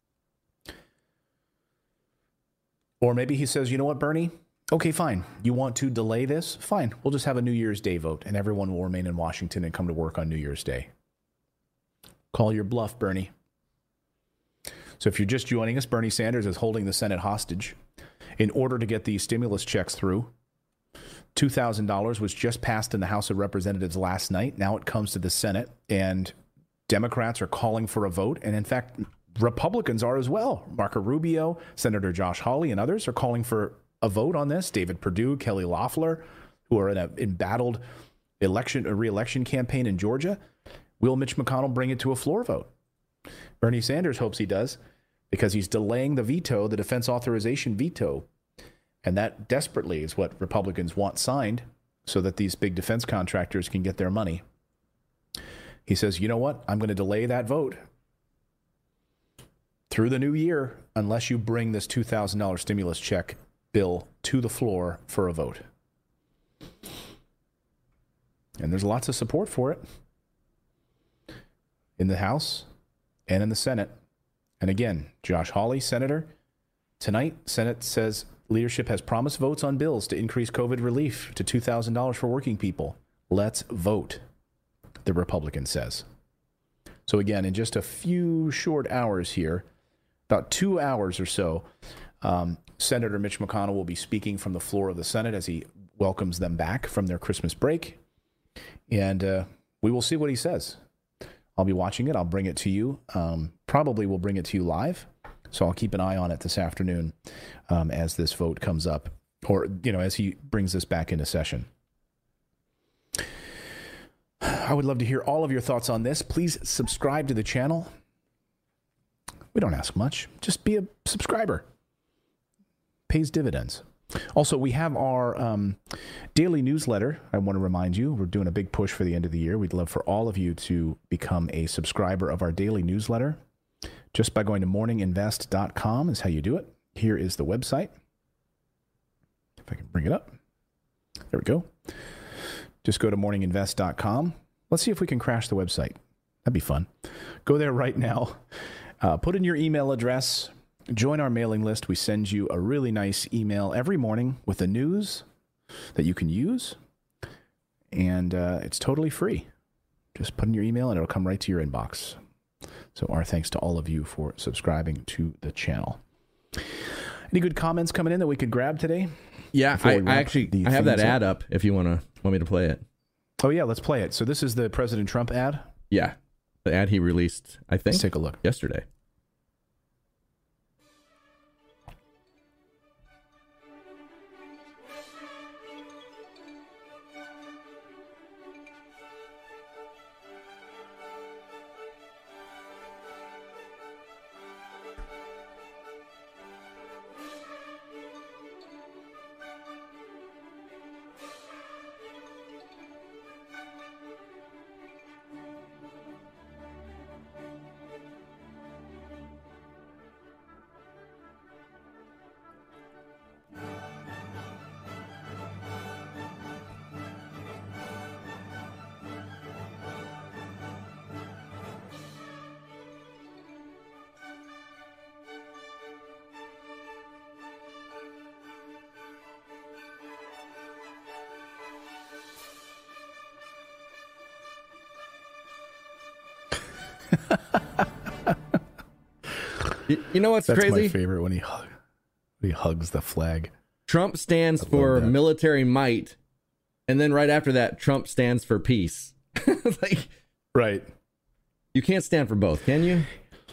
Or maybe he says, you know what, Bernie? Okay, fine. You want to delay this? Fine. We'll just have a New Year's Day vote and everyone will remain in Washington and come to work on New Year's Day. Call your bluff, Bernie. So if you're just joining us, Bernie Sanders is holding the Senate hostage in order to get these stimulus checks through. $2,000 was just passed in the House of Representatives last night. Now it comes to the Senate, and Democrats are calling for a vote. And in fact, Republicans are as well. Marco Rubio, Senator Josh Hawley, and others are calling for a vote on this. David Perdue, Kelly Loeffler, who are in an embattled re-election campaign in Georgia. Will Mitch McConnell bring it to a floor vote? Bernie Sanders hopes he does because he's delaying the veto, the defense authorization veto. And that desperately is what Republicans want signed so that these big defense contractors can get their money. He says, you know what? I'm going to delay that vote through the new year unless you bring this $2,000 stimulus check bill to the floor for a vote. And there's lots of support for it in the House and in the Senate. And again, Josh Hawley, Senator, tonight, Senate says leadership has promised votes on bills to increase COVID relief to $2,000 for working people. Let's vote, the Republican says. So again, in just a few short hours here, about 2 hours or so, Senator Mitch McConnell will be speaking from the floor of the Senate as he welcomes them back from their Christmas break. And we will see what he says. I'll be watching it. I'll bring it to you. Probably will bring it to you live. So I'll keep an eye on it this afternoon as this vote comes up, or, as he brings this back into session. I would love to hear all of your thoughts on this. Please subscribe to the channel. We don't ask much. Just be a subscriber. Pays dividends. Also, we have our daily newsletter. I want to remind you, we're doing a big push for the end of the year. We'd love for all of you to become a subscriber of our daily newsletter. Just by going to morninginvest.com is how you do it. Here is the website. If I can bring it up. There we go. Just go to morninginvest.com. Let's see if we can crash the website. That'd be fun. Go there right now. Put in your email address. Join our mailing list. We send you a really nice email every morning with the news that you can use. And it's totally free. Just put in your email and it'll come right to your inbox. So our thanks to all of you for subscribing to the channel. Any good comments coming in that we could grab today? Yeah, I have that ad up if you want me to play it. Oh, yeah, let's play it. So this is the President Trump ad? Yeah, the ad he released, I think, let's take a look. Yesterday. You know what's crazy? That's my favorite when he hugs the flag. Trump stands for military might, and then right after that, Trump stands for peace. Like, right. You can't stand for both, can you?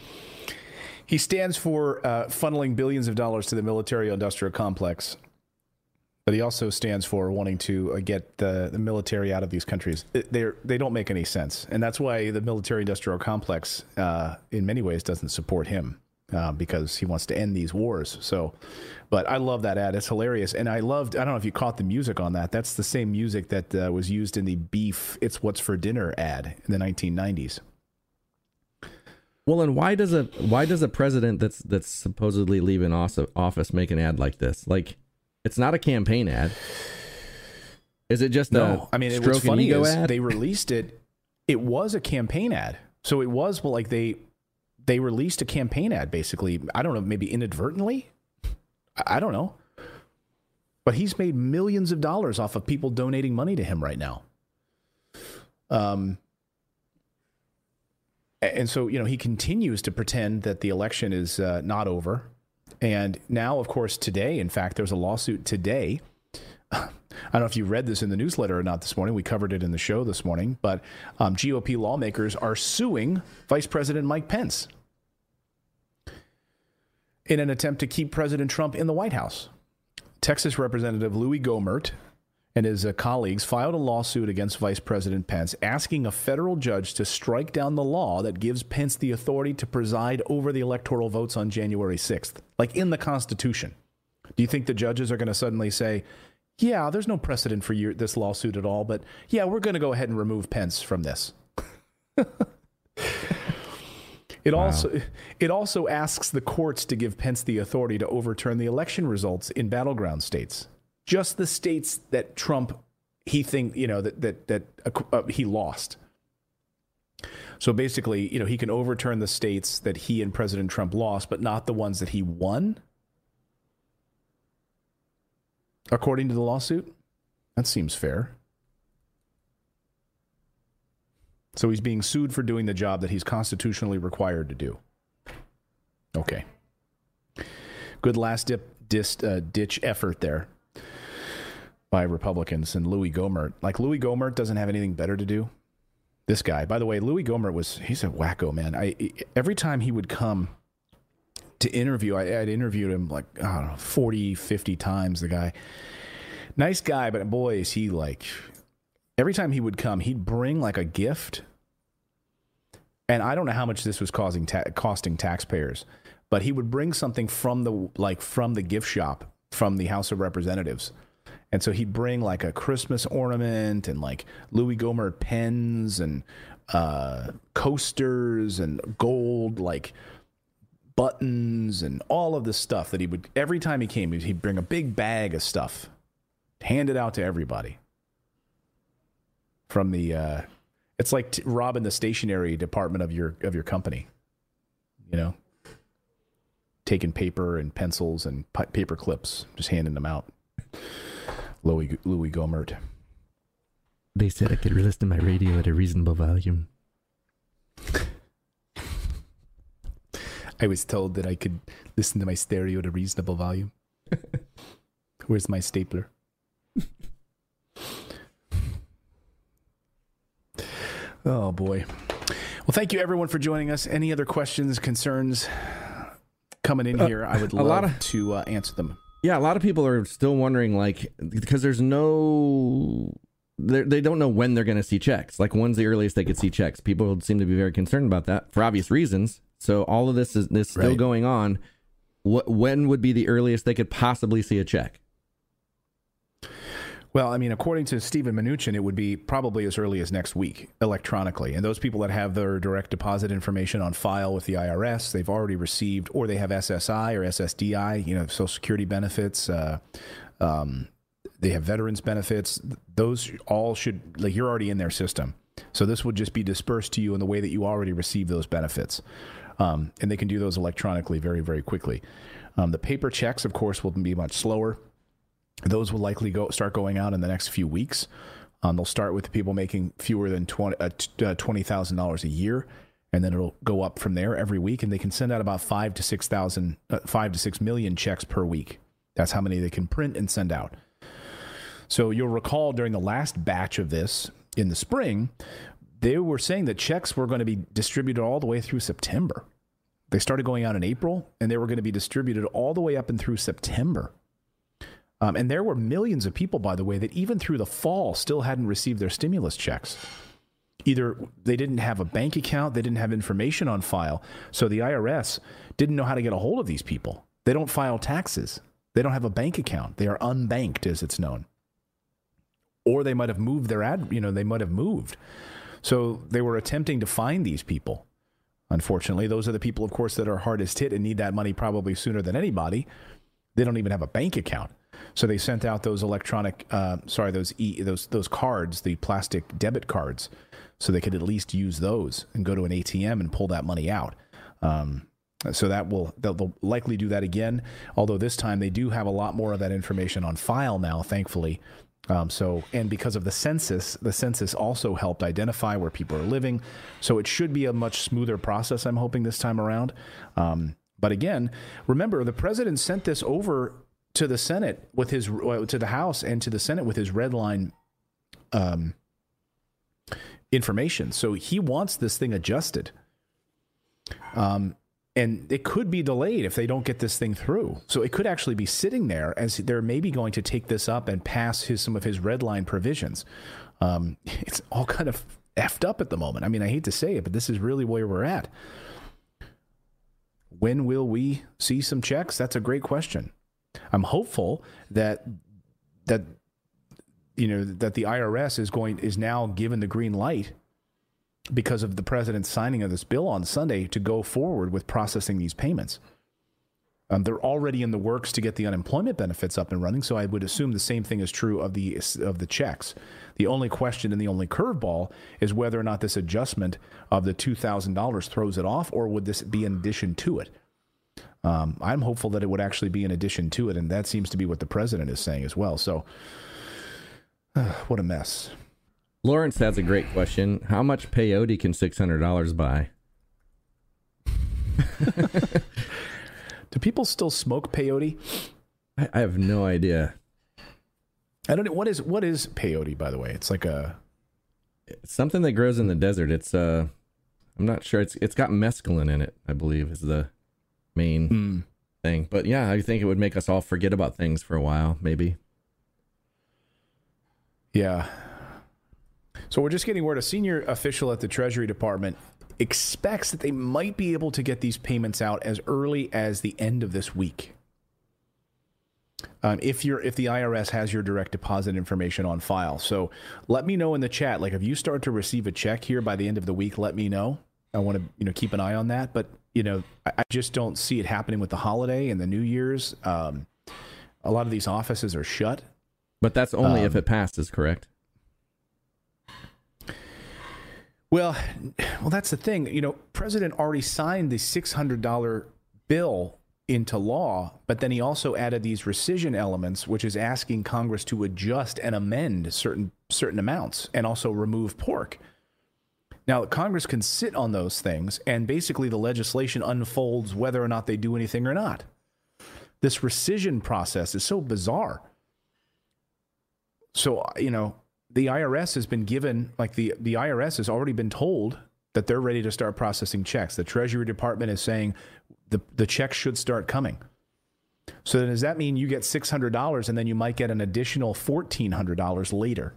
He stands for funneling billions of dollars to the military-industrial complex, but he also stands for wanting to get the military out of these countries. They don't make any sense, and that's why the military-industrial complex, in many ways, doesn't support him. Because he wants to end these wars. So, but I love that ad. It's hilarious. And I don't know if you caught the music on that. That's the same music that was used in the beef, It's What's for Dinner ad in the 1990s. Well, and why does a president that's supposedly leaving office make an ad like this? Like, it's not a campaign ad. Is it just it was funny ad? They released it. It was a campaign ad. So it was like they released a campaign ad, basically. I don't know, maybe inadvertently? I don't know. But he's made millions of dollars off of people donating money to him right now. And so, he continues to pretend that the election is not over. And now, of course, today, in fact, there's a lawsuit today. I don't know if you read this in the newsletter or not this morning. We covered it in the show this morning. But GOP lawmakers are suing Vice President Mike Pence in an attempt to keep President Trump in the White House. Texas Representative Louis Gohmert and his colleagues filed a lawsuit against Vice President Pence, asking a federal judge to strike down the law that gives Pence the authority to preside over the electoral votes on January 6th, like in the Constitution. Do you think the judges are going to suddenly say, yeah, there's no precedent for this lawsuit at all, but yeah, we're going to go ahead and remove Pence from this? It also asks the courts to give Pence the authority to overturn the election results in battleground states, just the states that Trump he lost. So basically, he can overturn the states that he and President Trump lost, but not the ones that he won. According to the lawsuit, that seems fair. So he's being sued for doing the job that he's constitutionally required to do. Okay. Good last ditch effort there by Republicans and Louis Gohmert. Like, Louis Gohmert doesn't have anything better to do. This guy, by the way, Louis Gohmert he's a wacko, man. Every time he would come to interview, I'd interviewed him 40, 50 times, the guy. Nice guy, but boy, is he every time he would come, he'd bring a gift. And I don't know how much this was costing taxpayers, but he would bring something from the gift shop from the House of Representatives. And so he'd bring a Christmas ornament and Louis Gohmert pens and coasters and gold buttons and all of this stuff that he would, every time he came, he'd bring a big bag of stuff, hand it out to everybody. From the, it's like robbing the stationery department of your company, taking paper and pencils and paper clips, just handing them out. Louis Gohmert. They said I could listen to my radio at a reasonable volume. I was told that I could listen to my stereo at a reasonable volume. Where's my stapler? Oh, boy. Well, thank you, everyone, for joining us. Any other questions, concerns coming in here? I would love to answer them. Yeah, a lot of people are still wondering, like, because there's no... They don't know when they're going to see checks. Like, when's the earliest they could see checks? People seem to be very concerned about that for obvious reasons. So all of this is still going on. When would be the earliest they could possibly see a check? Well, I mean, according to Steven Mnuchin, it would be probably as early as next week electronically. And those people that have their direct deposit information on file with the IRS, they've already received, or they have SSI or SSDI, Social Security benefits. They have veterans benefits. Those all should, like, you're already in their system. So this would just be dispersed to you in the way that you already receive those benefits. And they can do those electronically very, very quickly. The paper checks, of course, will be much slower. Those will likely start going out in the next few weeks. They'll start with people making fewer than $20,000 a year, and then it'll go up from there every week. And they can send out about 5 to 6 million checks per week. That's how many they can print and send out. So you'll recall during the last batch of this in the spring, they were saying that checks were going to be distributed all the way through September. They started going out in April, and they were going to be distributed all the way up and through September. And there were millions of people, by the way, that even through the fall still hadn't received their stimulus checks. Either they didn't have a bank account, they didn't have information on file, so the IRS didn't know how to get a hold of these people. They don't file taxes. They don't have a bank account. They are unbanked, as it's known. Or they might have moved they might have moved. So they were attempting to find these people. Unfortunately, those are the people, of course, that are hardest hit and need that money probably sooner than anybody. They don't even have a bank account. So they sent out those electronic, those cards, the plastic debit cards, so they could at least use those and go to an ATM and pull that money out. So they'll likely do that again. Although this time they do have a lot more of that information on file now, thankfully. And because of the census also helped identify where people are living. So it should be a much smoother process, I'm hoping, this time around. But again, remember, the president sent this over to the Senate to the House and to the Senate with his red line information. So he wants this thing adjusted. And it could be delayed if they don't get this thing through. So it could actually be sitting there as they're maybe going to take this up and pass some of his red line provisions. It's all kind of effed up at the moment. I mean, I hate to say it, but this is really where we're at. When will we see some checks? That's a great question. I'm hopeful that the IRS is now given the green light because of the president's signing of this bill on Sunday to go forward with processing these payments. They're already in the works to get the unemployment benefits up and running, so I would assume the same thing is true of the checks. The only question and the only curveball is whether or not this adjustment of the $2,000 throws it off, or would this be in addition to it? I'm hopeful that it would actually be in addition to it, and that seems to be what the president is saying as well. So, what a mess. Lawrence has a great question. How much peyote can $600 buy? Do people still smoke peyote? I have no idea. I don't know. What is peyote, by the way? It's like it's something that grows in the desert. It's I'm not sure. It's got mescaline in it, I believe, is the main thing. But yeah, I think it would make us all forget about things for a while, maybe. Yeah. So we're just getting word a senior official at the Treasury Department expects that they might be able to get these payments out as early as the end of this week. If the IRS has your direct deposit information on file. So let me know in the chat, like if you start to receive a check here by the end of the week, let me know. I want to, keep an eye on that. But, I just don't see it happening with the holiday and the New Year's. A lot of these offices are shut. But that's only if it passes, correct? Well, that's the thing. President already signed the $600 bill into law, but then he also added these rescission elements, which is asking Congress to adjust and amend certain amounts and also remove pork. Now, Congress can sit on those things, and basically the legislation unfolds whether or not they do anything or not. This rescission process is so bizarre. So, the IRS has been given, like the IRS has already been told that they're ready to start processing checks. The Treasury Department is saying the checks should start coming. So then does that mean you get $600 and then you might get an additional $1,400 later?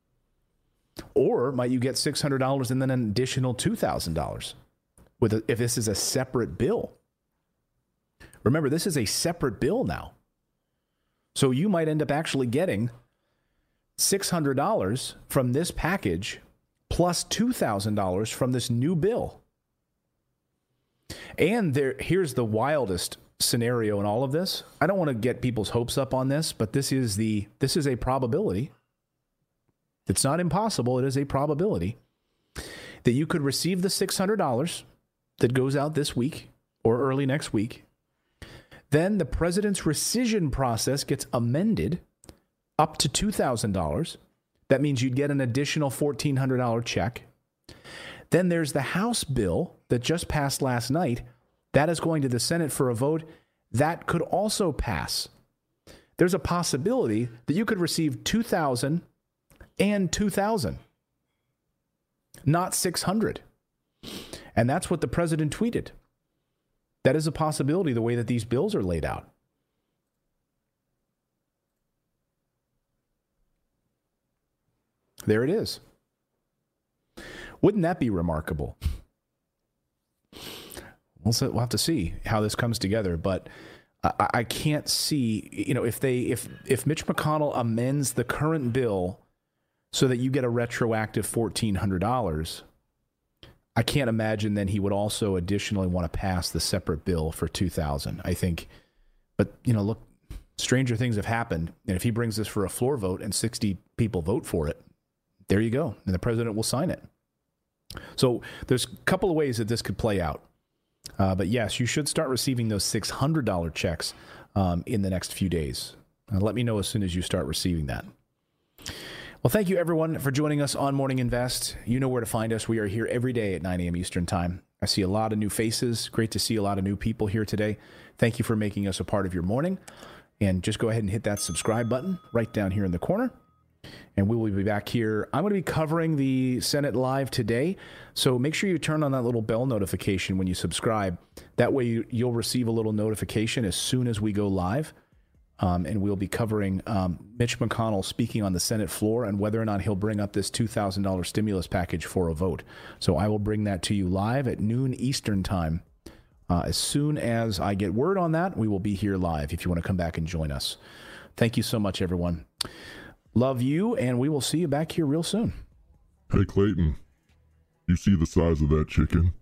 Or might you get $600 and then an additional $2,000 if this is a separate bill? Remember, this is a separate bill now. So you might end up actually getting $600 from this package plus $2,000 from this new bill. And here's the wildest scenario in all of this. I don't want to get people's hopes up on this, but this is a probability. It's not impossible. It is a probability that you could receive the $600 that goes out this week or early next week. Then the president's rescission process gets amended up to $2,000. That means you'd get an additional $1,400 check. Then there's the House bill that just passed last night. That is going to the Senate for a vote. That could also pass. There's a possibility that you could receive $2,000 and $2,000, not $600. And that's what the president tweeted. That is a possibility the way that these bills are laid out. There it is. Wouldn't that be remarkable? We'll have to see how this comes together, but I can't see, if Mitch McConnell amends the current bill so that you get a retroactive $1,400, I can't imagine then he would also additionally want to pass the separate bill for $2,000. I think, but look, stranger things have happened, and if he brings this for a floor vote and 60 people vote for it, there you go, and the president will sign it. So there's a couple of ways that this could play out. But yes, you should start receiving those $600 checks in the next few days. Let me know as soon as you start receiving that. Well, thank you, everyone, for joining us on Morning Invest. You know where to find us. We are here every day at 9 a.m. Eastern Time. I see a lot of new faces. Great to see a lot of new people here today. Thank you for making us a part of your morning. And just go ahead and hit that subscribe button right down here in the corner. And we will be back here. I'm going to be covering the Senate live today. So make sure you turn on that little bell notification when you subscribe. That way you'll receive a little notification as soon as we go live. And we'll be covering Mitch McConnell speaking on the Senate floor and whether or not he'll bring up this $2,000 stimulus package for a vote. So I will bring that to you live at noon Eastern Time. As soon as I get word on that, we will be here live if you want to come back and join us. Thank you so much, everyone. Love you, and we will see you back here real soon. Hey, Clayton, you see the size of that chicken?